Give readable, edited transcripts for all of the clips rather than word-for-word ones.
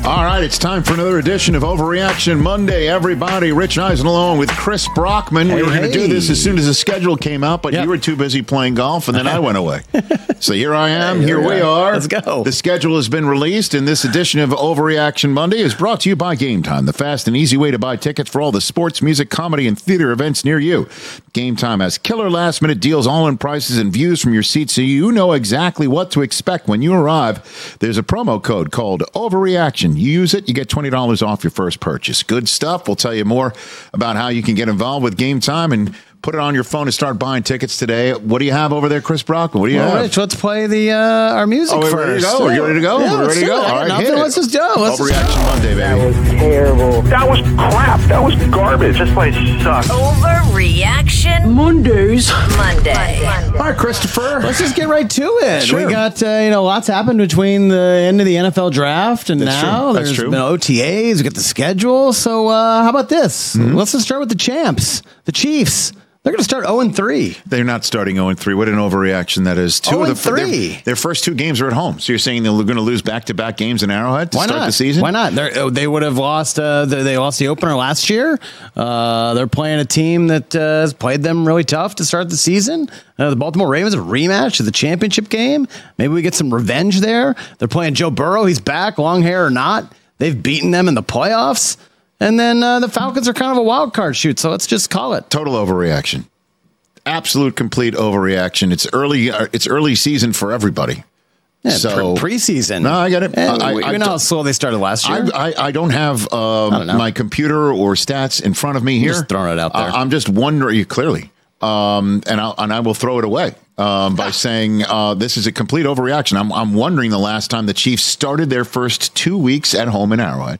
All right, it's time for another edition of Overreaction Monday. Everybody, Rich Eisen along with Chris Brockman. We were going to do this as soon as the schedule came out, but you were too busy playing golf, and then I went away. So here I am. Here we are. Let's go. The schedule has been released, and this edition of Overreaction Monday is brought to you by Game Time, the fast and easy way to buy tickets for all the sports, music, comedy, and theater events near you. Game Time has killer last-minute deals, all-in prices, and views from your seat, so you know exactly what to expect when you arrive. There's a promo code called Overreaction. You use it, you get $20 off your first purchase. Good stuff. We'll tell you more about how you can get involved with Game Time and put it on your phone and start buying tickets today. What do you have over there, Chris Brockman? What do you have? Rich, let's play our music first. Ready to go? Are you ready to go? Yeah, We're ready to go? All right, hit it. Let's just go. Overreaction Monday, baby. That was terrible. That was crap. That was garbage. This place sucks. Overreaction Mondays. Monday. All right, Christopher. Let's just get right to it. Sure. We got lots happened between the end of the NFL draft and That's now. true. That's There's true. been OTAs. We got the schedule. So how about this? Let's just start with the champs, the Chiefs. They're going to start 0-3. They're not starting 0-3. What an overreaction that is. 0-3. Their first two games are at home. So you're saying they're going to lose back-to-back games in Arrowhead to start the season? Why not? They would have lost. They lost the opener last year. They're playing a team that has played them really tough to start the season. The Baltimore Ravens, a rematch of the championship game. Maybe we get some revenge there. They're playing Joe Burrow. He's back, long hair or not. They've beaten them in the playoffs. And then the Falcons are kind of a wild card shoot, so let's just call it. Total overreaction. Absolute, complete overreaction. It's early season for everybody. Yeah, so preseason. No, I get it. You know how slow they started last year? I don't have my computer or stats in front of me here. Just throwing it out there. I'm just wondering, clearly, and I will throw it away by saying this is a complete overreaction. I'm wondering the last time the Chiefs started their first 2 weeks at home in Arrowhead.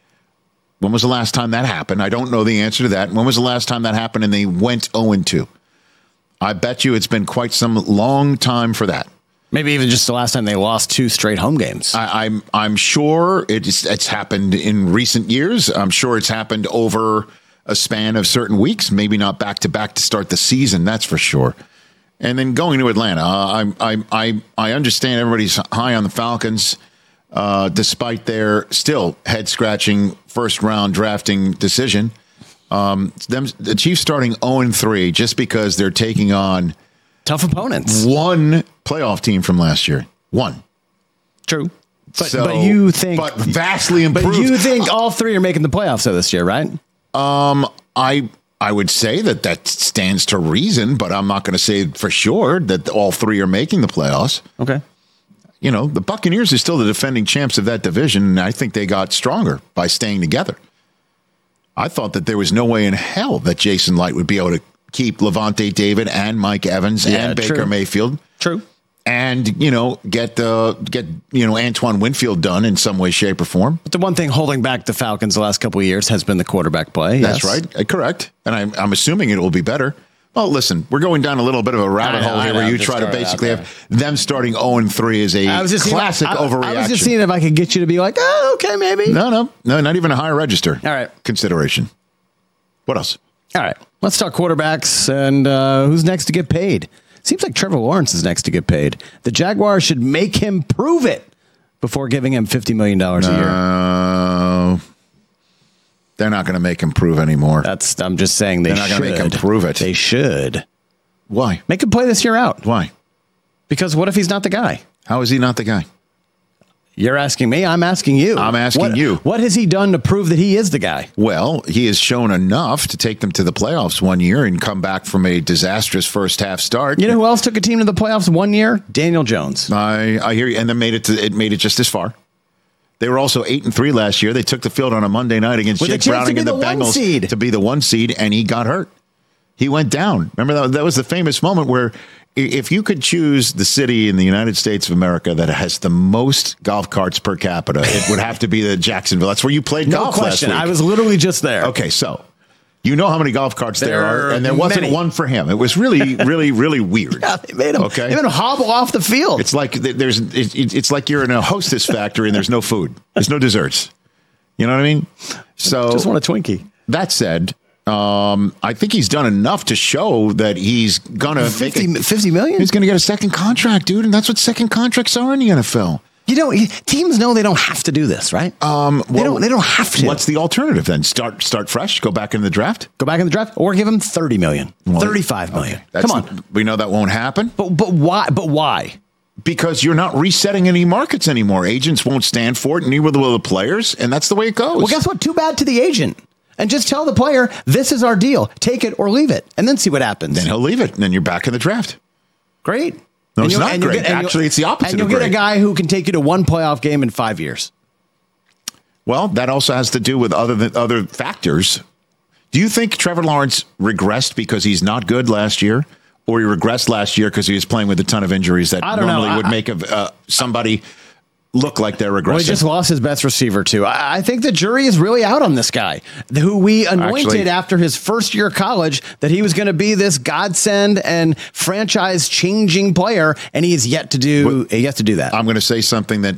When was the last time that happened? I don't know the answer to that. When was the last time that happened and they went 0-2? I bet you it's been quite some long time for that. Maybe even just the last time they lost 2 straight home games. I'm sure it's happened in recent years. I'm sure it's happened over a span of certain weeks, maybe not back to back to start the season. That's for sure. And then going to Atlanta, I understand everybody's high on the Falcons, despite their still head scratching first round drafting decision. The Chiefs starting 0-3 just because they're taking on tough opponents. One playoff team from last year. One. True. But you think vastly improved. But you think all 3 are making the playoffs this year, right? I would say that stands to reason, but I'm not going to say for sure that all 3 are making the playoffs. Okay. The Buccaneers are still the defending champs of that division, and I think they got stronger by staying together. I thought that there was no way in hell that Jason Light would be able to keep Levante David and Mike Evans and Baker Mayfield. True. And, get Antoine Winfield done in some way, shape, or form. But the one thing holding back the Falcons the last couple of years has been the quarterback play. That's right. Correct. And I'm assuming it will be better. Well, listen, we're going down a little bit of a rabbit hole here where you try to basically have them starting 0-3 as a classic overreaction. I was just seeing if I could get you to be like, okay, maybe. No, not even a higher register. All right. Consideration. What else? All right. Let's talk quarterbacks and who's next to get paid. Seems like Trevor Lawrence is next to get paid. The Jaguars should make him prove it before giving him $50 million a year. They're not going to make him prove anymore. I'm just saying they're not going to make him prove it. They should. Why? Make him play this year out. Why? Because what if he's not the guy? How is he not the guy? You're asking me. I'm asking you. I'm asking you. What has he done to prove that he is the guy? Well, he has shown enough to take them to the playoffs one year and come back from a disastrous first half start. You know who else took a team to the playoffs one year? Daniel Jones. I hear you. And then made it just as far. They were also 8-3 last year. They took the field on a Monday night against Jake Browning and the Bengals to be the 1 seed, and he got hurt. He went down. Remember that was the famous moment where if you could choose the city in the United States of America that has the most golf carts per capita, it would have to be the Jacksonville. That's where you played golf question. last week. I was literally just there. Okay, so you know how many golf carts there are, and there wasn't one for him. It was really, really, really weird. Yeah, they made him hobble off the field. It's like it's like you're in a Hostess factory and there's no food. There's no desserts. You know what I mean? So just want a Twinkie. That said, I think he's done enough to show that he's gonna $50 million. He's gonna get a second contract, dude, and that's what second contracts are in the NFL. Teams know they don't have to do this, right? They don't have to. What's the alternative then? Start fresh, go back into the draft? Go back in the draft or give him $30 million, $35 million. Okay. Come on. We know that won't happen. But why? But why? Because you're not resetting any markets anymore. Agents won't stand for it, neither will the players, and that's the way it goes. Well, guess what? Too bad to the agent. And just tell the player, this is our deal. Take it or leave it, and then see what happens. Then he'll leave it, and then you're back in the draft. Great. No, it's not great. Actually, it's the opposite and you'll of great. get a guy who can take you to one playoff game in 5 years. Well, that also has to do with other factors. Do you think Trevor Lawrence regressed because he's not good last year? Or he regressed last year because he was playing with a ton of injuries that normally would make somebody look like they're regressing? Well, he just lost his best receiver, too. I think the jury is really out on this guy, who we anointed after his first year of college that he was going to be this godsend and franchise-changing player, and he has yet to do that. I'm going to say something that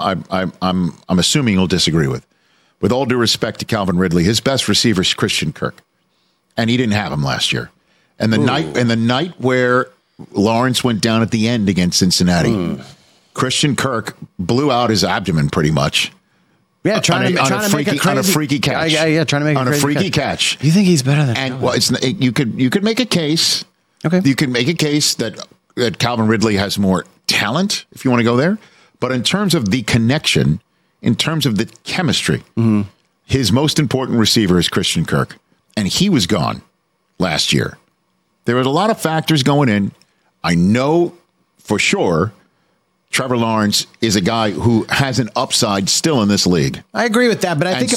I'm assuming you'll disagree with. With all due respect to Calvin Ridley, his best receiver is Christian Kirk, and he didn't have him last year. And the night where Lawrence went down at the end against Cincinnati, Christian Kirk blew out his abdomen pretty much. Yeah, trying to make on a freaky catch. Yeah, trying to make on a freaky catch. You think he's better than? And well, you could make a case. Okay, you could make a case that Calvin Ridley has more talent if you want to go there. But in terms of the connection, in terms of the chemistry, his most important receiver is Christian Kirk, and he was gone last year. There was a lot of factors going in. I know for sure Trevor Lawrence is a guy who has an upside still in this league. I agree with that, but I think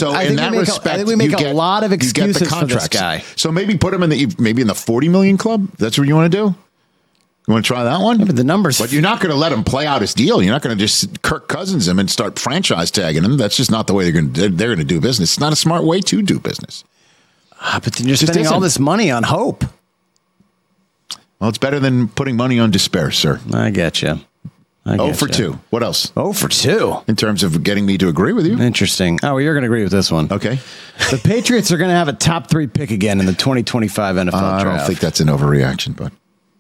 we make a lot of excuses for this guy. So maybe put him in the $40 million club. That's what you want to do? You want to try that one? Yeah, but the numbers. But you're not going to let him play out his deal. You're not going to just Kirk Cousins him and start franchise tagging him. That's just not the way they're going to do business. It's not a smart way to do business. But then you're spending all this money on hope. Well, it's better than putting money on despair, sir. I get you. 0 for 2. What else? 0 for 2. In terms of getting me to agree with you. Interesting. Oh, well, you're going to agree with this one. Okay. The Patriots are going to have a top 3 pick again in the 2025 NFL draft. I don't think that's an overreaction, but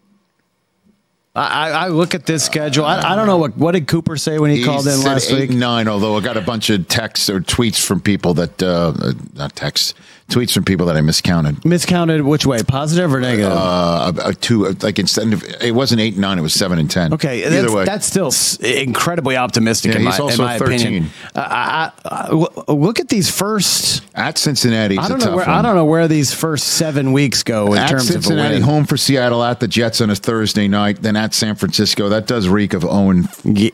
I look at this schedule. I don't know what did Cooper say when he called in last week. 8-9. Although I got a bunch of texts or tweets from people that tweets from people that I miscounted. Miscounted which way? Positive or negative? Instead of it wasn't 8-9, it was 7-10. Okay, either way, that's still incredibly optimistic in my opinion. Look at these first at Cincinnati. I don't know where these first 7 weeks go in terms Cincinnati, of a win. home for Seattle, at the Jets on a Thursday night, then at San Francisco. That does reek of 0-4.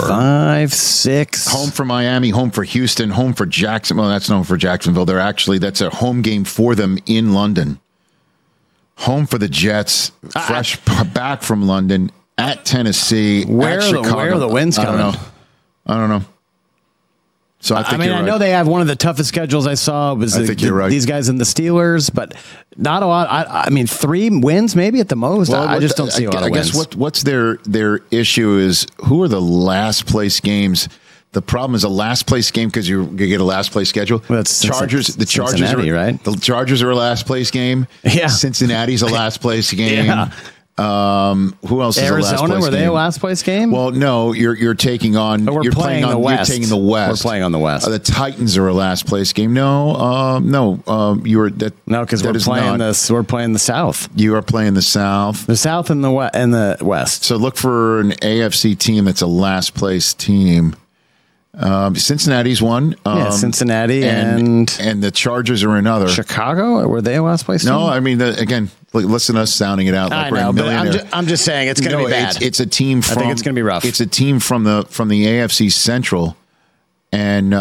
5-6. Home for Miami, home for Houston, home for Jacksonville. Well, that's known for Jacksonville. That's a home game for them in London. Home for the Jets, fresh back from London, at Tennessee, at Chicago. Where are the wins coming? I don't know. So I know they have one of the toughest schedules I saw was these guys in the Steelers, but not a lot. I mean, 3 wins maybe at the most. Well, I just don't see a lot of wins. I guess what's their issue is who are the last place games. The problem is a last place game because you get a last place schedule. Well, that's Chargers. The Chargers Cincinnati, right? The Chargers are a last place game. Yeah. Cincinnati's a last place game. Yeah. Who else? Arizona, is a last place were they game? a last place game? Well, no. You're taking on. But you're playing the West. You're taking the West. We're playing on the West. The Titans are a last place game. No. You were that. No, because we're playing this. We're playing the South. You are playing the South. The South and the West. So look for an AFC team that's a last place team. Cincinnati's one. Cincinnati and the Chargers are another. Chicago, were they a last place team? No, I mean, again, listen to us sounding it out. Like I know, but I'm just saying it's going to be bad. It's a team from. I think it's going to be rough. It's a team from the AFC Central, and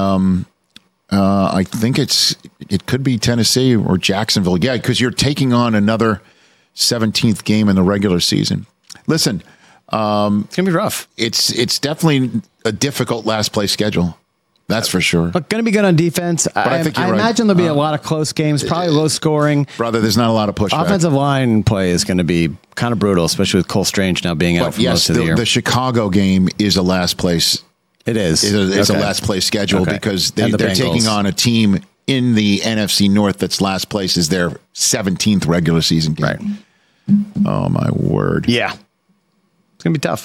I think it could be Tennessee or Jacksonville. Yeah, because you're taking on another 17th game in the regular season. Listen. It's going to be rough. It's definitely a difficult last place schedule. That's for sure. But going to be good on defense. I imagine there'll be a lot of close games, probably low scoring. Brother, there's not a lot of pushback. Offensive line play is going to be kind of brutal, especially with Cole Strange now being out for most of the year. The Chicago game is a last place. It is. It's a last place schedule because they're taking on a team in the NFC North that's last place is their 17th regular season game. Right. Oh, my word. Yeah. It's going to be tough.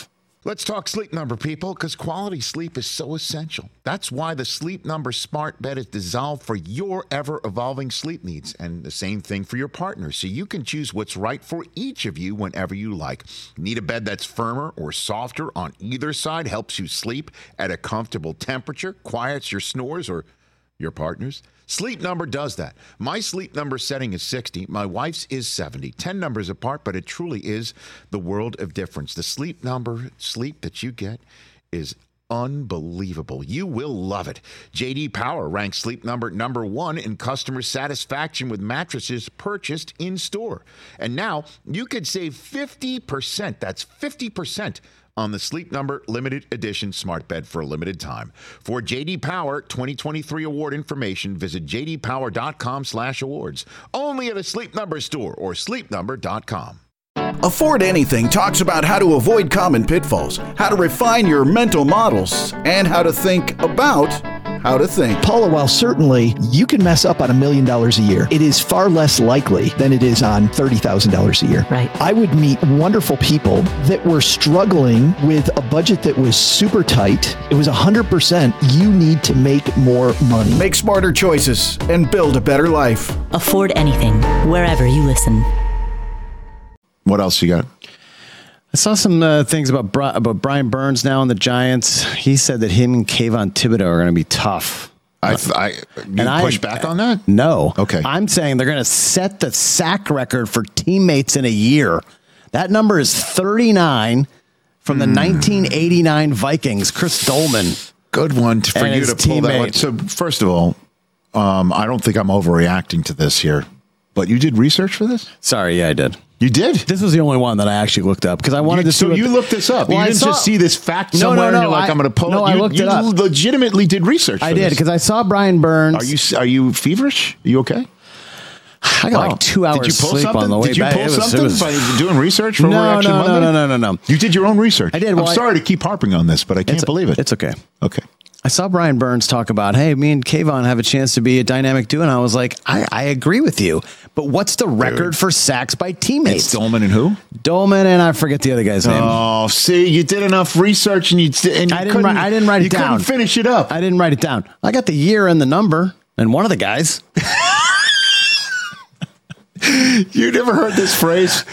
Let's talk Sleep Number, people, because quality sleep is so essential. That's why the Sleep Number smart bed is designed for your ever-evolving sleep needs, and the same thing for your partner, so you can choose what's right for each of you whenever you like. Need a bed that's firmer or softer on either side, helps you sleep at a comfortable temperature, quiets your snores or your partner's? Sleep Number does that. My Sleep Number setting is 60. My wife's is 70. 10 numbers apart, but it truly is the world of difference. The Sleep Number sleep that you get is unbelievable. You will love it. J.D. Power ranks Sleep Number number 1 in customer satisfaction with mattresses purchased in store. And now you could save 50%. That's 50% on the Sleep Number limited edition smart bed for a limited time. For J.D. Power 2023 award information, visit jdpower.com/awards. Only at a Sleep Number store or sleepnumber.com. Afford Anything talks about how to avoid common pitfalls, how to refine your mental models, and how to think about how to think. Paula, while certainly you can mess up on $1 million a year, it is far less likely than it is on $30,000 a year. Right. I would meet wonderful people that were struggling with a budget that was super tight. It was 100% you need to make more money. Make smarter choices and build a better life. Afford Anything, wherever you listen. What else you got? I saw some things about Brian Burns now on the Giants. He said that him and Kayvon Thibodeau are going to be tough. You push back on that? No. Okay. I'm saying they're going to set the sack record for teammates in a year. That number is 39 from the 1989 Vikings, Chris Dolman. Good one for you to pull that one. So first of all, I don't think I'm overreacting to this here, but you did research for this? Sorry, yeah, I did. You did? This was the only one that I actually looked up because I wanted to see. So you looked this up. Well, you didn't just see this fact somewhere and you're like, I'm going to pull it. No, I looked it up. You legitimately did research for I did because I saw Brian Burns. Are you feverish? Are you okay? I got like 2 hours sleep on the way back. Did you pull something by doing research for Reaction Monday? No. You did your own research. I did. I'm sorry to keep harping on this, but I can't believe it. It's okay. Okay. I saw Brian Burns talk about, hey, me and Kayvon have a chance to be a dynamic duo. And I was like, I agree with you. But what's the record for sacks by teammates? It's Dolman and who? Dolman and I forget the other guy's name. Oh, see, you did enough research and I didn't write it down. You couldn't finish it up. I didn't write it down. I got the year and the number and one of the guys. You never heard this phrase?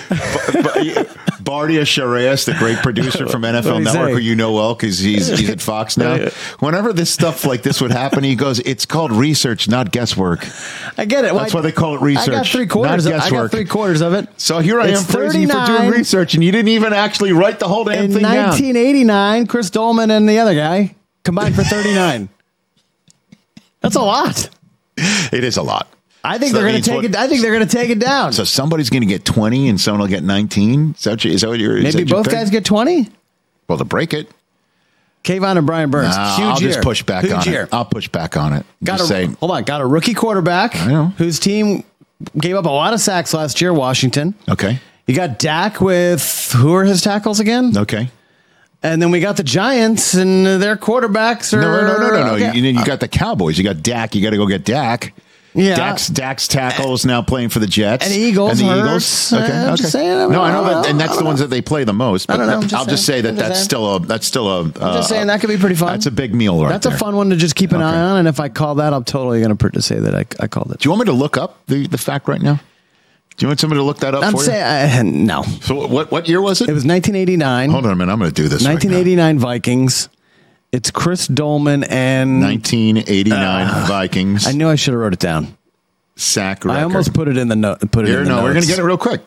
Bardia Sharias, the great producer from NFL Network, who you know well because he's at Fox now. Whenever this stuff like this would happen, he goes, it's called research, not guesswork. I get it. That's why they call it research. I got three quarters of it. So here I am praising you for doing research, and you didn't even actually write the whole damn thing down. In 1989, Chris Dolman and the other guy combined for 39. That's a lot. It is a lot. I think they're going to take it. I think they're going to take it down. So somebody's going to get 20 and someone will get 19. Is that what you're? Maybe both guys get 20. Well, to break it, Kayvon and Brian Burns. Huge I'll year. Just push back Huge on year. it. I'll push back on it. Hold on. Got a rookie quarterback whose team gave up a lot of sacks last year. Washington. Okay. You got Dak with who are his tackles again? Okay. And then we got the Giants and their quarterbacks are no. Okay. You got the Cowboys. You got Dak. You got to go get Dak. Yeah, Dak's tackle is now playing for the Jets and the Eagles. Okay. I'm just saying. I know that, and that's the ones that they play the most. But I'll just say that's still a. I'm just saying that could be pretty fun. That's a big meal, right? That's a fun one to just keep an eye on. And if I call that, I'm totally going to say that I called it. Do you want me to look up the fact right now? Do you want somebody to look that up for you? No. So what year was it? It was 1989. Hold on a minute. I'm going to do this. 1989 Vikings. It's Chris Dolman and 1989 Vikings. I knew I should have wrote it down. Sack record. I almost put it in the note. We're going to get it real quick.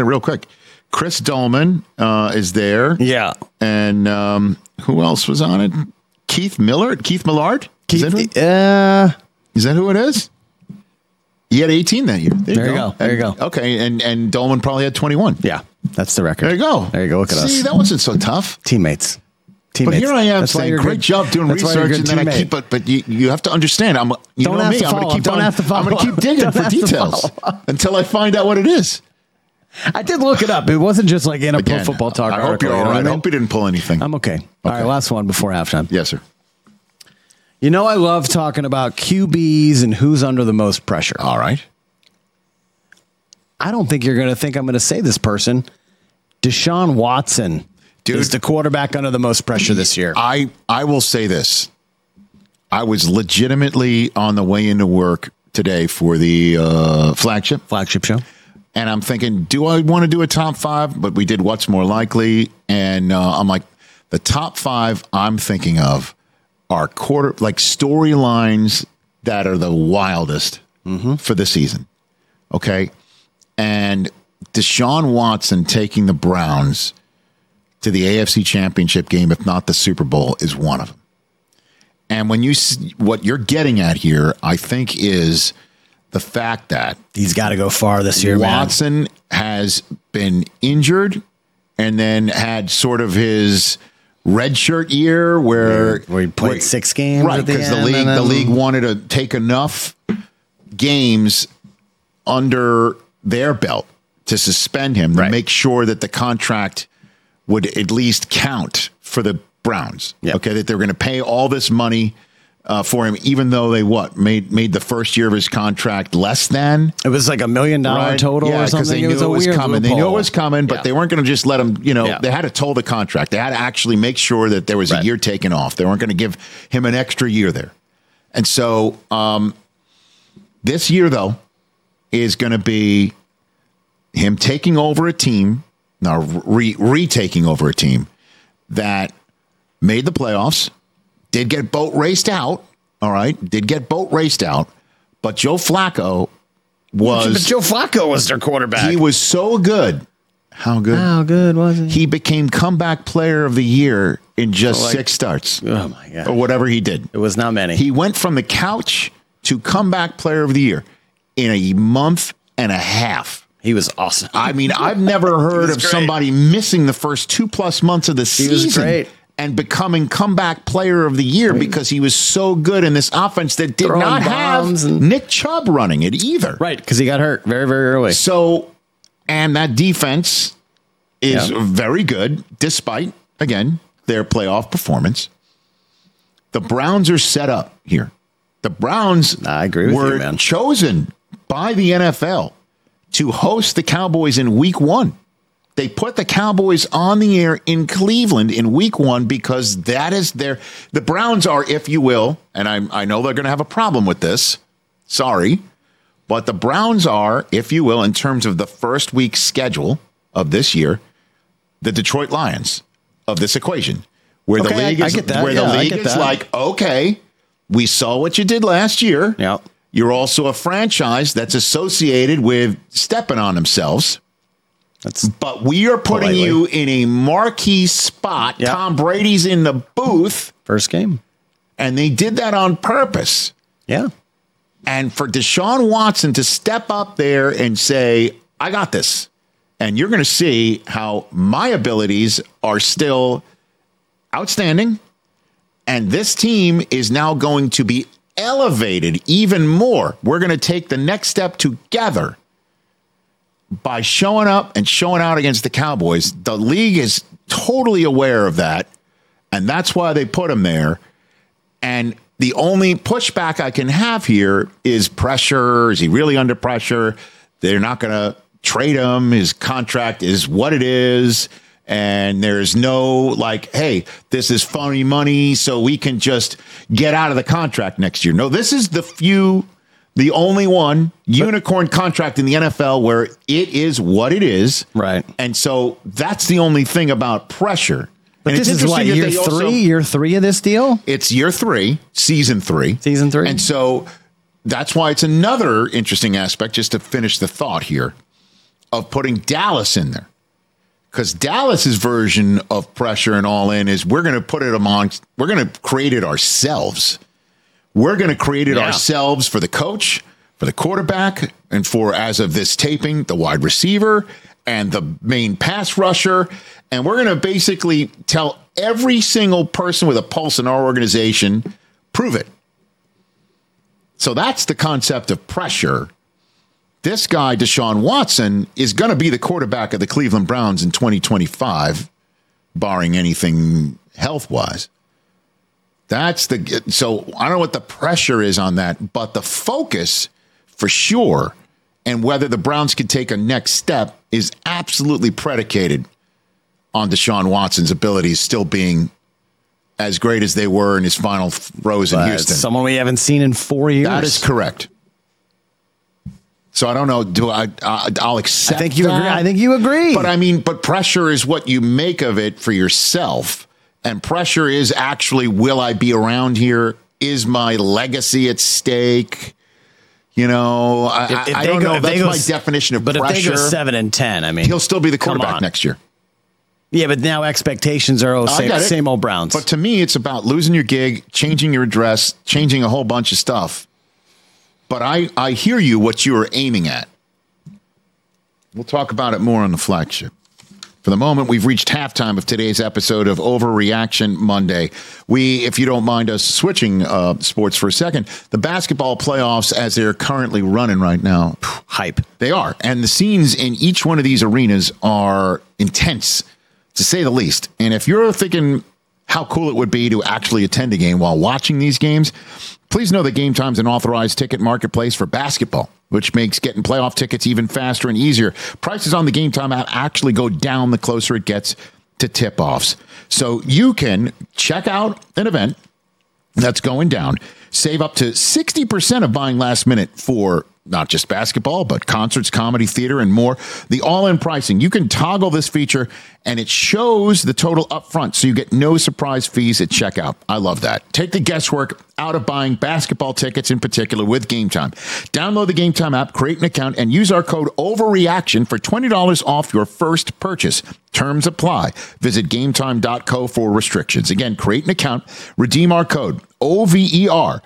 Chris Dolman is there. Yeah. And who else was on it? Keith Millard? Is that who it is? He had 18 that year. There you go. Okay. And Dolman probably had 21. Yeah. That's the record. There you go. Look at us. See, that wasn't so tough. Teammates. But here I am saying, great job doing research, and then I keep it. But you have to understand, I'm going to keep digging for details until I find out what it is. I did look it up. It wasn't just like in a Pro Football Talk article. I hope you're all right. I hope you didn't pull anything. I'm okay. All right, last one before halftime. Yes, sir. You know I love talking about QBs and who's under the most pressure. All right. I don't think you're going to think I'm going to say this person. Deshaun Watson. is the quarterback under the most pressure this year. I will say this. I was legitimately on the way into work today for the flagship show. And I'm thinking, do I want to do a top 5? But we did what's more likely. And I'm like, the top 5 I'm thinking of are storylines that are the wildest for the season. Okay. And Deshaun Watson taking the Browns to the AFC Championship game, if not the Super Bowl, is one of them. And when what you're getting at here, I think, is the fact that he's got to go far this year. Watson has been injured and then had sort of his redshirt year where he played 6 games, right? Because the league wanted to take enough games under their belt to suspend him to make sure that the contract would at least count for the Browns. Yep. Okay, that they're going to pay all this money for him, even though they made the first year of his contract less than. It was like $1 million total or something. They knew it was coming. They knew it was coming, but they weren't going to just let him. They had to toll the contract. They had to actually make sure that there was a year taken off. They weren't going to give him an extra year there. And so this year, though, is going to be him taking over a team, now retaking over a team that made the playoffs, did get boat raced out, all right, but Joe Flacco was their quarterback. He was so good. How good? How good was he? He became comeback player of the year in just 6 starts. Oh, my God. Or whatever he did. It was not many. He went from the couch to comeback player of the year in a month and a half. He was awesome. I mean, I've never heard of somebody missing the first 2+ months of the season. He was great. And becoming comeback player of the year because he was so good in this offense that did not have Nick Chubb running it either. Right, because he got hurt very, very early. So, and that defense is very good, despite, again, their playoff performance. The Browns are set up here. The Browns I agree with you, man. Chosen by the NFL to host the Cowboys in week 1. They put the Cowboys on the air in Cleveland in week 1 because that is the Browns are, if you will, and I know they're going to have a problem with this. Sorry. But the Browns are, if you will, in terms of the first week schedule of this year, the Detroit Lions of this equation, where the league is like, okay, we saw what you did last year. Yeah. You're also a franchise that's associated with stepping on themselves. But we are putting you in a marquee spot. Yep. Tom Brady's in the booth. First game. And they did that on purpose. Yeah. And for Deshaun Watson to step up there and say, I got this. And you're going to see how my abilities are still outstanding. And this team is now going to be elevated even more. We're going to take the next step together. By showing up and showing out against the Cowboys. The league is totally aware of that, and that's why they put him there. And the only pushback I can have here is pressure. Is he really under pressure? They're not going to trade him. His contract is what it is, and there's no hey, this is funny money, so we can just get out of the contract next year. No, this is the only one unicorn contract in the NFL where it is what it is. Right. And so that's the only thing about pressure. But and this is what, year three of this deal? It's year 3, season 3. Season 3. And so that's why it's another interesting aspect, just to finish the thought here, of putting Dallas in there. Because Dallas's version of pressure and all in is we're going to create it ourselves. We're going to create it ourselves for the coach, for the quarterback, and for, as of this taping, the wide receiver and the main pass rusher. And we're going to basically tell every single person with a pulse in our organization, prove it. So that's the concept of pressure. This guy, Deshaun Watson, is going to be the quarterback of the Cleveland Browns in 2025, barring anything health-wise. So I don't know what the pressure is on that, but the focus for sure, and whether the Browns can take a next step, is absolutely predicated on Deshaun Watson's abilities still being as great as they were in his final throws in Houston. Someone we haven't seen in 4 years. That is correct. So I don't know. I'll accept. I think you agree. I think you agree. But pressure is what you make of it for yourself, and pressure is actually, will I be around here? Is my legacy at stake? You know, I don't know. That's my definition of pressure. But if they go 7-10, I mean, he'll still be the quarterback next year. Yeah, but now expectations are same old Browns. But to me, it's about losing your gig, changing your address, changing a whole bunch of stuff. But I hear you, what you are aiming at. We'll talk about it more on the flagship. For the moment, we've reached halftime of today's episode of Overreaction Monday. If you don't mind us switching sports for a second, the basketball playoffs, as they're currently running right now, hype. They are. And the scenes in each one of these arenas are intense, to say the least. And if you're thinking how cool it would be to actually attend a game while watching these games, please know that Game Time's an authorized ticket marketplace for basketball, which makes getting playoff tickets even faster and easier. Prices on the Game Time app actually go down the closer it gets to tip-offs. So you can check out an event that's going down, save up to 60% of buying last minute for not just basketball, but concerts, comedy, theater, and more. The all-in pricing, you can toggle this feature, and it shows the total up front, so you get no surprise fees at checkout. I love that. Take the guesswork out of buying basketball tickets in particular with Game Time. Download the Game Time app, create an account, and use our code OVERREACTION for $20 off your first purchase. Terms apply. Visit GameTime.co for restrictions. Again, create an account, redeem our code OVERREACTION,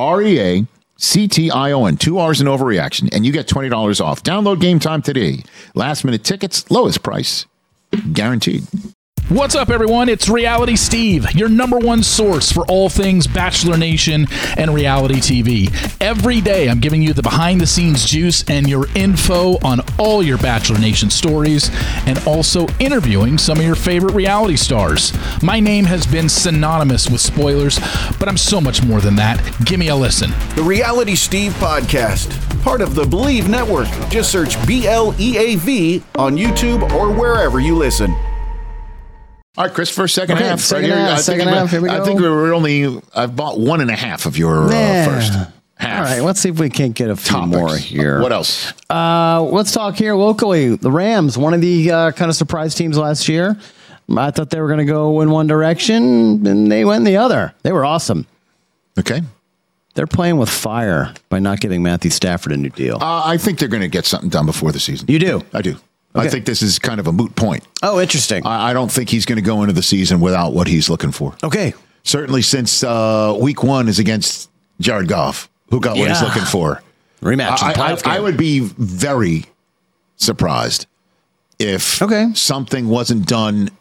2 R's in Overreaction, and you get $20 off. Download Game Time today. Last minute tickets, lowest price, guaranteed. What's up, everyone? It's Reality Steve, your number one source for all things Bachelor Nation and reality TV. Every day, I'm giving you the behind-the-scenes juice and your info on all your Bachelor Nation stories, and also interviewing some of your favorite reality stars. My name has been synonymous with spoilers, but I'm so much more than that. Give me a listen. The Reality Steve Podcast, part of the Believe Network. Just search BLEAV on YouTube or wherever you listen. All right, Chris, first second half. Second half, here we go. I think I've bought 1.5 of your first half. All right, let's see if we can't get a few more here. What else? Let's talk here locally. The Rams, one of the kind of surprise teams last year. I thought they were going to go in one direction, and they went in the other. They were awesome. Okay. They're playing with fire by not giving Matthew Stafford a new deal. I think they're going to get something done before the season. You do? I do. Okay. I think this is kind of a moot point. Oh, interesting. I don't think he's going to go into the season without what he's looking for. Okay. Certainly since week 1 is against Jared Goff, who got what he's looking for. Rematch. I would be very surprised if something wasn't done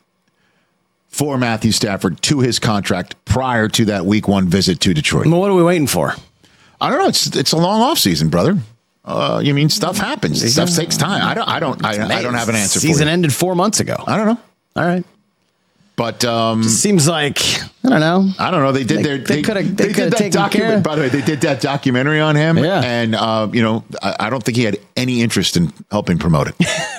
for Matthew Stafford to his contract prior to that week 1 visit to Detroit. Well, what are we waiting for? I don't know. It's a long offseason, brother. You mean stuff happens. Stuff takes time. I don't have an answer for you. Season ended 4 months ago. I don't know. All right. But just seems like I don't know. They did they could have taken care. By the way, they did that documentary on him. Yeah. And I don't think he had any interest in helping promote it.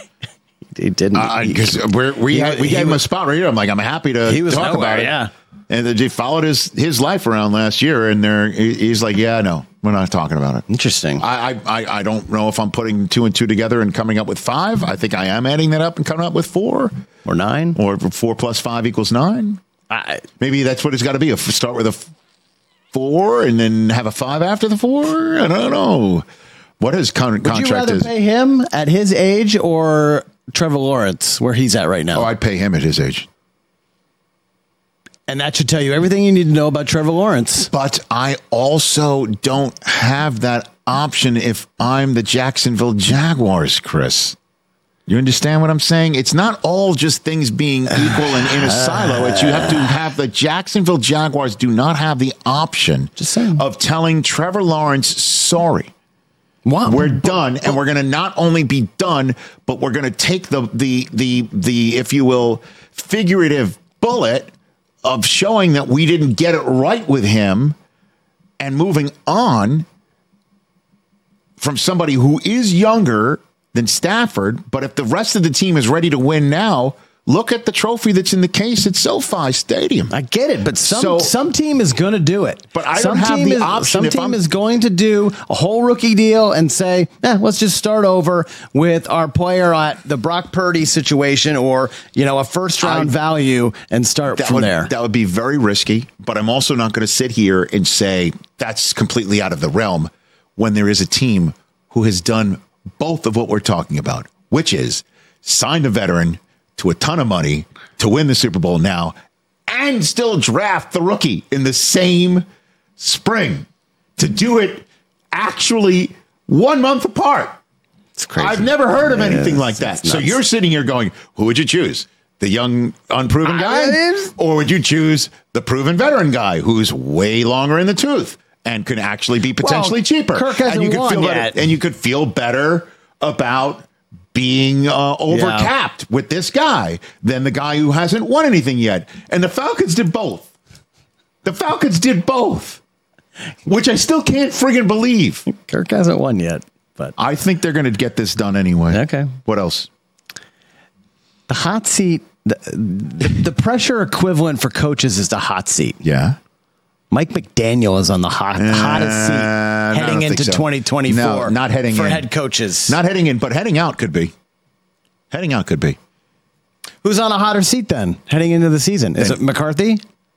He didn't. Because we gave him a spot right here. I'm happy to talk about it. Yeah. And they followed his life around last year, and he's like, yeah, no, we're not talking about it. Interesting. I don't know if I'm putting 2 and 2 together and coming up with 5. I think I am adding that up and coming up with 4 or 9, or 4 plus 5 equals 9. Maybe that's what it's got to be. Start with a 4 and then have a 5 after the 4. I don't know what his contract is. Would you rather pay him at his age or Trevor Lawrence, where he's at right now? Oh, I'd pay him at his age. And that should tell you everything you need to know about Trevor Lawrence. But I also don't have that option if I'm the Jacksonville Jaguars, Chris. You understand what I'm saying? It's not all just things being equal and in a silo. It's you have to have the Jacksonville Jaguars do not have the option of telling Trevor Lawrence, sorry. Wow. We're done, and we're going to not only be done, but we're going to take the if you will, figurative bullet of showing that we didn't get it right with him and moving on from somebody who is younger than Stafford. But if the rest of the team is ready to win now, Look at the trophy that's in the case at SoFi Stadium. I get it, but some team is going to do it. But I don't have the option. Some team is going to do a whole rookie deal and say, let's just start over with our player at the Brock Purdy situation or, a first-round value and start from there. That would be very risky, but I'm also not going to sit here and say that's completely out of the realm when there is a team who has done both of what we're talking about, which is signed a veteran to a ton of money to win the Super Bowl now and still draft the rookie in the same spring to do it actually 1 month apart. It's crazy. I've never heard of anything like that. So you're sitting here going, who would you choose? The young, unproven guy? Or would you choose the proven veteran guy who's way longer in the tooth and could actually be potentially cheaper? Kirk hasn't won yet. And you could feel better about being overcapped with this guy than the guy who hasn't won anything yet. And the Falcons did both. Which I still can't friggin' believe. Kirk hasn't won yet, but I think they're going to get this done anyway. Okay. What else? The hot seat, the pressure equivalent for coaches is the hot seat. Yeah. Mike McDaniel is on the hottest seat heading into 2024. No, not heading for in. head coaches. Not heading in, but heading out could be. Who's on a hotter seat then heading into the season? Is it McCarthy?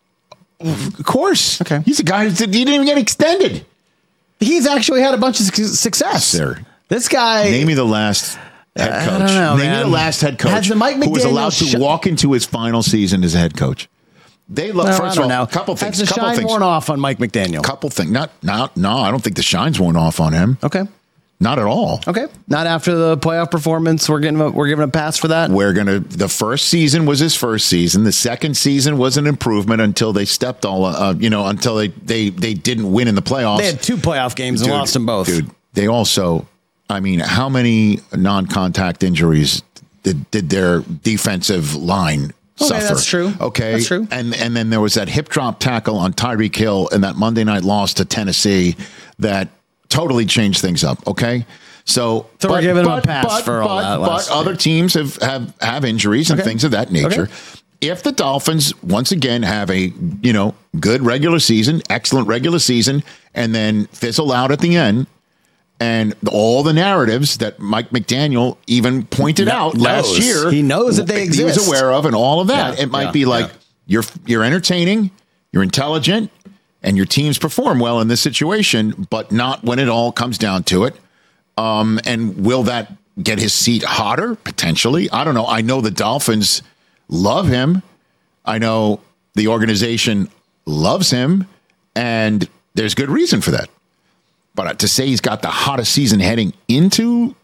Of course. Okay. He's a guy who didn't even get extended. He's actually had a bunch of success. Sir. This guy. Name me the last head coach. I don't know, Name me the last head coach who was allowed to walk into his final season as a head coach. They look. First of all, a couple things. Has the shine worn off on Mike McDaniel? Couple things. No. I don't think the shine's worn off on him. Okay. Not at all. Okay. Not after the playoff performance. We're giving a pass for that. The first season was his first season. The second season was an improvement until they stepped until they didn't win in the playoffs. They had 2 playoff games and lost them both. Dude, they also, how many non-contact injuries did their defensive line suffer? That's true. Okay. That's true. And then there was that hip drop tackle on Tyreek Hill in that Monday night loss to Tennessee that totally changed things up. Okay. So we're giving them a pass for all that. But other teams have injuries and things of that nature. Okay. If the Dolphins once again have a, good regular season, excellent regular season, and then fizzle out at the end, and all the narratives that Mike McDaniel even pointed out last year, he knows that they exist. He was aware of, and all of that. It might be like you're entertaining, you're intelligent, and your teams perform well in this situation, but not when it all comes down to it. And will that get his seat hotter? Potentially. I don't know. I know the Dolphins love him. I know the organization loves him, and there's good reason for that. But to say he's got the hottest seat heading into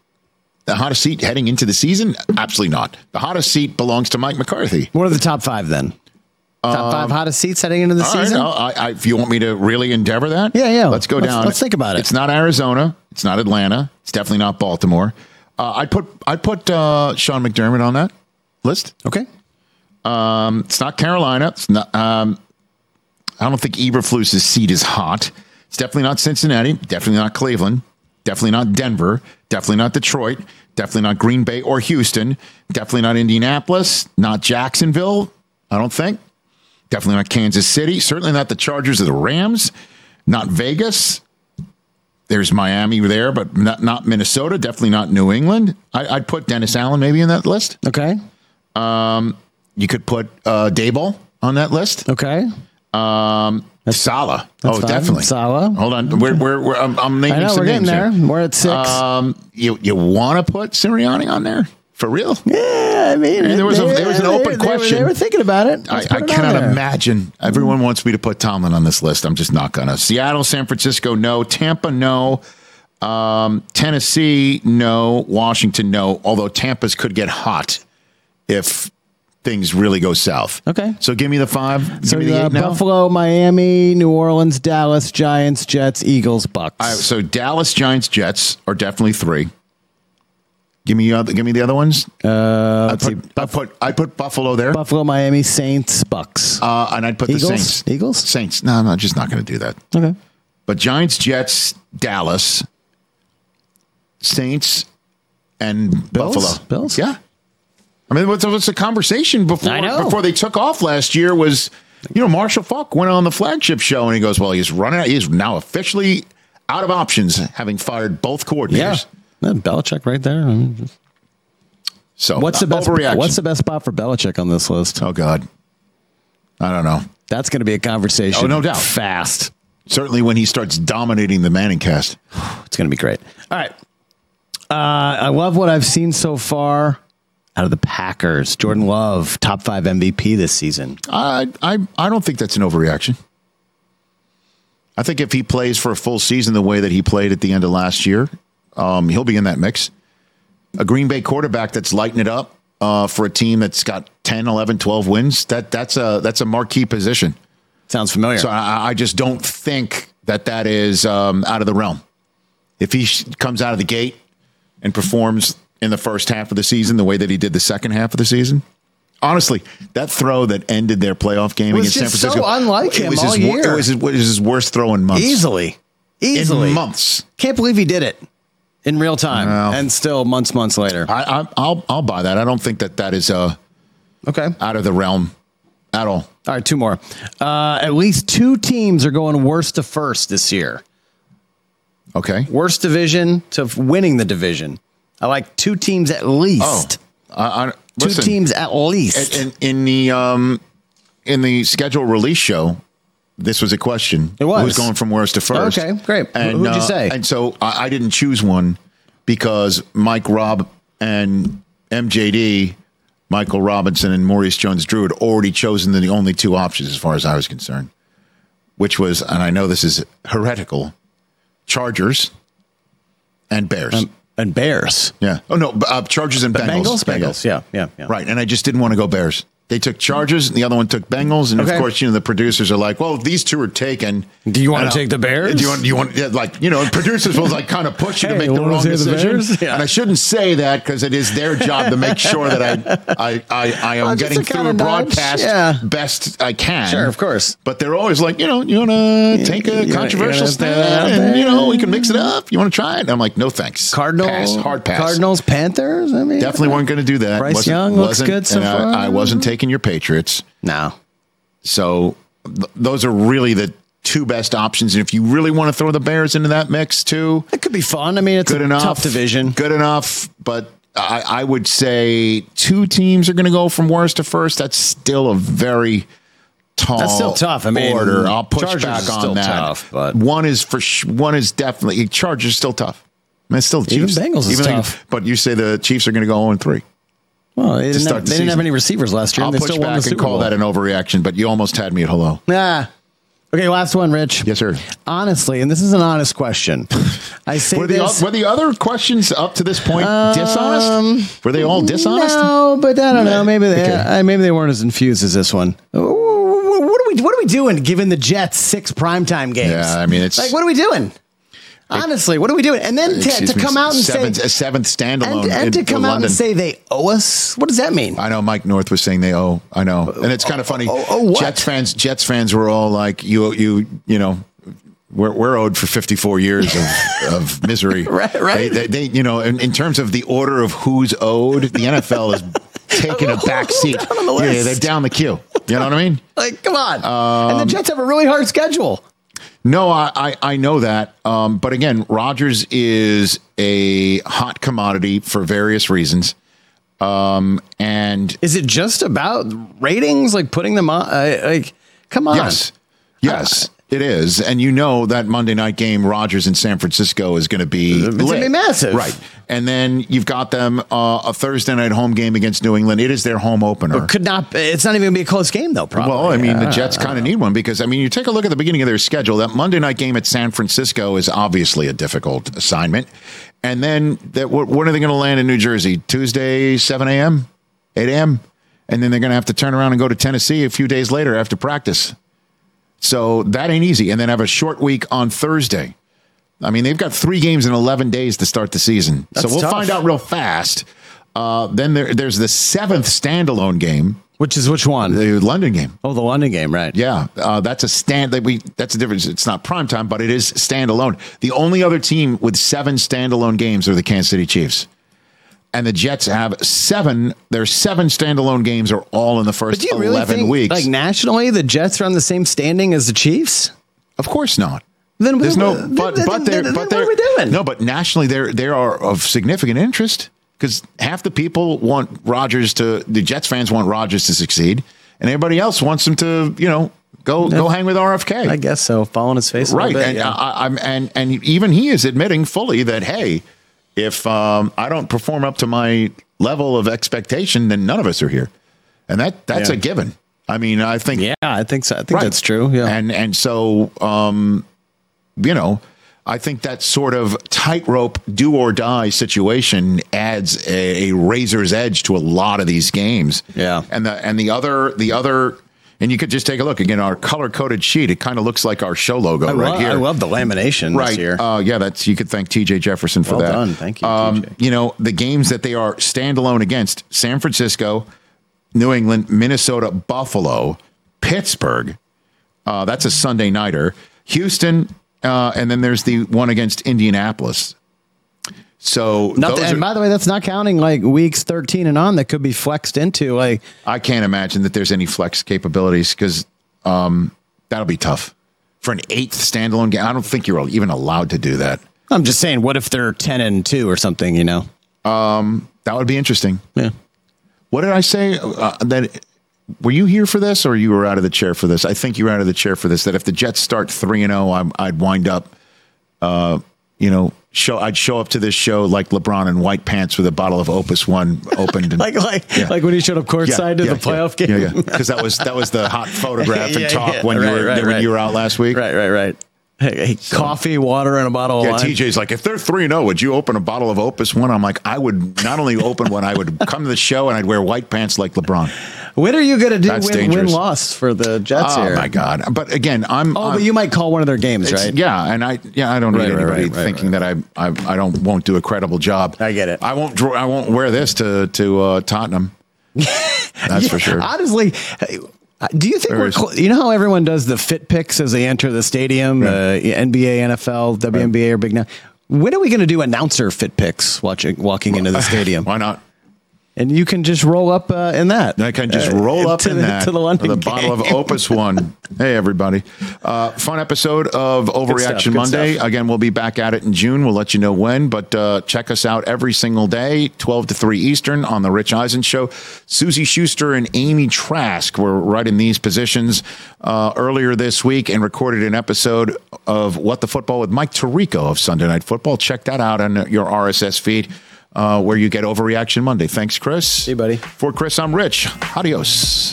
the season, absolutely not. The hottest seat belongs to Mike McCarthy. What are the top 5 then? Top 5 hottest seats heading into the season? Right, if you want me to really endeavor that, yeah. Let's go down. Let's think about it. It's not Arizona. It's not Atlanta. It's definitely not Baltimore. I'd put Sean McDermott on that list. Okay. It's not Carolina. It's not. I don't think Eberflus's seat is hot. It's definitely not Cincinnati. Definitely not Cleveland. Definitely not Denver. Definitely not Detroit. Definitely not Green Bay or Houston. Definitely not Indianapolis. Not Jacksonville. I don't think. Definitely not Kansas City. Certainly not the Chargers or the Rams. Not Vegas. There's Miami there, but not Minnesota. Definitely not New England. I'd put Dennis Allen maybe in that list. Okay. You could put Daboll on that list. Okay. Salah. That's fine. Definitely. Salah. Hold on. I'm naming some we're names there. here. We're at 6. You want to put Sirianni on there? For real? Yeah, I mean, there was an open question. They were thinking about it. I cannot imagine. Everyone wants me to put Tomlin on this list. I'm just not going to. Seattle, San Francisco, no. Tampa, no. Tennessee, no. Washington, no. Although Tampa's could get hot if things really go south. Okay. So give me the 5. So give me the 8 now. Buffalo, Miami, New Orleans, Dallas, Giants, Jets, Eagles, Bucks. So Dallas, Giants, Jets are definitely 3. Give me the other ones. I put Buffalo there. Buffalo, Miami, Saints, Bucks. And I'd put Eagles? the Saints. Eagles? Saints. No, I'm just not going to do that. Okay. But Giants, Jets, Dallas, Saints, and Bills? Buffalo. Bills? Yeah. I mean, what's the conversation before they took off last year was, Marshall Faulk went on the flagship show and he goes, well, he's now officially out of options, having fired both coordinators. Yeah, Belichick right there. So what's the best spot for Belichick on this list? Oh God, I don't know. That's going to be a conversation. Oh, no doubt. Fast. Certainly when he starts dominating the Manning cast. It's going to be great. All right. I love what I've seen so far out of the Packers. Jordan Love, top 5 MVP this season. I don't think that's an overreaction. I think if he plays for a full season the way that he played at the end of last year, he'll be in that mix. A Green Bay quarterback that's lighting it up for a team that's got 10, 11, 12 wins, that's a marquee position. Sounds familiar. So I just don't think that is out of the realm. If he comes out of the gate and performs in the first half of the season the way that he did the second half of the season, honestly, that throw that ended their playoff game against San Francisco, so unlike him all year. It was his worst throw in months. Easily. In months. Can't believe he did it in real time, and still months later. I'll buy that. I don't think that is out of the realm at all. All right, 2 more. At least 2 teams are going worst to first this year. Okay. Worst division to winning the division. I like 2 teams at least. Listen, 2 teams at least. In the schedule release show, this was a question. It was. Who's going from worst to first? Okay, great. And, who'd you say? And so I didn't choose one because Mike Robb and MJD, Michael Robinson and Maurice Jones-Drew had already chosen the only 2 options as far as I was concerned, which was, and I know this is heretical, Chargers and Bears. And Bears. Yeah. Oh, no, Chargers and Bengals. Bengals. Yeah. Right. And I just didn't want to go Bears. They took Chargers, and the other one took Bengals, and of course, the producers are like, "Well, if these 2 are taken, do you want to take the Bears? Do you want, and producers will kind of push you to make the wrong decision." Yeah. And I shouldn't say that because it is their job to make sure that I am getting through a broadcast best I can. Sure, of course. But they're always like, you want to take a controversial stand, and we can mix it up. You want to try it? And I'm like, no, thanks. Cardinals, hard pass. Cardinals, Panthers. I mean, definitely weren't going to do that. Bryce Young looks good so far. I wasn't taking your Patriots. No. So those are really the 2 best options. And if you really want to throw the Bears into that mix too, it could be fun. I mean, it's a tough division. Good enough. But I would say 2 teams are going to go from worst to first. That's still a very tall That's still tough. I mean, order. I'll push Chargers back on still that. Tough, but one is definitely Chargers still tough. I mean, it's still the Chiefs. Even Bengals is tough. But you say the Chiefs are going to go 0-3. Well, they didn't have any receivers last year. I'll push back and call that an overreaction, but you almost had me at hello. Nah. Okay, last one, Rich. Yes, sir. Honestly, and this is an honest question. I say were the other questions up to this point dishonest? Were they all dishonest? No, but I don't know. Maybe they weren't as infused as this one. What are we doing? Giving the Jets 6 primetime games? Yeah, I mean, it's like, what are we doing? Honestly, what are we doing? And then to come out and say a 7th standalone and to come out London. and say they owe us. What does that mean? I know Mike North was saying they owe. I know, and it's kind of funny. What? Jets fans were all like, you know, we're owed for 54 years of misery. right. They in terms of the order of who's owed, the NFL is taking a back seat. Yeah, they're down the queue. You know what I mean? Like, come on. And the Jets have a really hard schedule. No, I know that. But again, Rodgers is a hot commodity for various reasons. And is it just about ratings? Like putting them on? Come on. Yes, it is. And you know that Monday night game, Rodgers in San Francisco, is going to be It's going to be massive. Right. And then you've got them a Thursday night home game against New England. It is their home opener. It's not even going to be a close game, though, probably. Well, I mean, the Jets kind of need one because, I mean, you take a look at the beginning of their schedule. That Monday night game at San Francisco is obviously a difficult assignment. And then when are they going to land in New Jersey? Tuesday, 7 a.m., 8 a.m.? And then they're going to have to turn around and go to Tennessee a few days later after practice. So that ain't easy. And then have a short week on Thursday. I mean, they've got 3 games in 11 days to start the season. That's so we'll tough. find out real fast. Then there's the 7th standalone game. Which is which one? The London game. Oh, the London game, right. Yeah, that's a that's a difference. It's not primetime, but it is standalone. The only other team with 7 standalone games are the Kansas City Chiefs. And the Jets have 7. Their 7 standalone games are all in the first 11 weeks. Like nationally, the Jets are on the same standing as the Chiefs? Of course not. Then There's no, what are we doing? No, but nationally, they are of significant interest because half the people want the Jets fans want Rodgers to succeed, and everybody else wants him to, go hang with RFK. I guess so. Fall on his face, right? A little bit, And even he is admitting fully that, hey, if I don't perform up to my level of expectation, then none of us are here, and that's a given. I mean, I think. Yeah, I think so. I think that's true. Yeah, and so. I think that sort of tightrope do or die situation adds a razor's edge to a lot of these games. Yeah. And the other, and you could just take a look again, our color coded sheet. It kind of looks like our show logo here. I love the lamination this year. You could thank TJ Jefferson for that. Well done. Thank you, TJ. The games that they are standalone against: San Francisco, New England, Minnesota, Buffalo, Pittsburgh. That's a Sunday nighter. Houston. And then there's the one against Indianapolis. So, and by the way, that's not counting like weeks 13 and on that could be flexed into. Like, I can't imagine that there's any flex capabilities because that'll be tough for an 8th standalone game. I don't think you're even allowed to do that. I'm just saying, what if they're 10-2 or something? That would be interesting. Yeah. What did I say? That were you here for this, or you were out of the chair for this? I think you were out of the chair for this. That if the Jets start 3-0, I'd wind up, I'd show up to this show like LeBron in white pants with a bottle of Opus One opened, and, like when he showed up courtside to the playoff game. Yeah, because that was the hot photograph and talk when you were out last week. Right. Hey, coffee, water, and a bottle of wine. TJ's like, if they're 3-0, would you open a bottle of Opus One? I'm like, I would not only open one, I would come to the show and I'd wear white pants like LeBron. When are you going to do win-loss for the Jets here? Oh, my God. But again, but you might call one of their games, right? Yeah, and I don't need anybody thinking that I won't do a credible job. I get it. I won't wear this to Tottenham. That's for sure. Honestly, do you think you know how everyone does the fit picks as they enter the stadium? NBA, NFL, WNBA are big now. When are we going to do announcer fit picks walking into the stadium? Why not? And you can just roll up in that. I can just roll up in that to the London with a bottle of Opus One. Hey, everybody. Fun episode of Overreaction Monday. Again, we'll be back at it in June. We'll let you know when, but check us out every single day, 12 to 3 Eastern on The Rich Eisen Show. Susie Schuster and Amy Trask were right in these positions earlier this week and recorded an episode of What the Football with Mike Tirico of Sunday Night Football. Check that out on your RSS feed. Where you get Overreaction Monday. Thanks, Chris. Hey, buddy. For Chris, I'm Rich. Adios.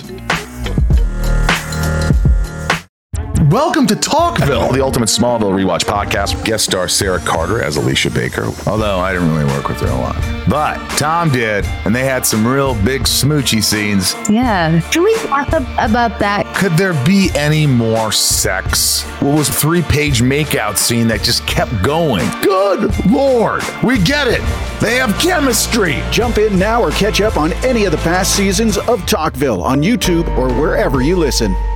Welcome to Talkville, the ultimate Smallville rewatch podcast. Guest star Sarah Carter as Alicia Baker, although I didn't really work with her a lot. But Tom did, and they had some real big smoochy scenes. Yeah. Can we talk about that? Could there be any more sex? What was a 3-page makeout scene that just kept going? Good Lord. We get it. They have chemistry. Jump in now or catch up on any of the past seasons of Talkville on YouTube or wherever you listen.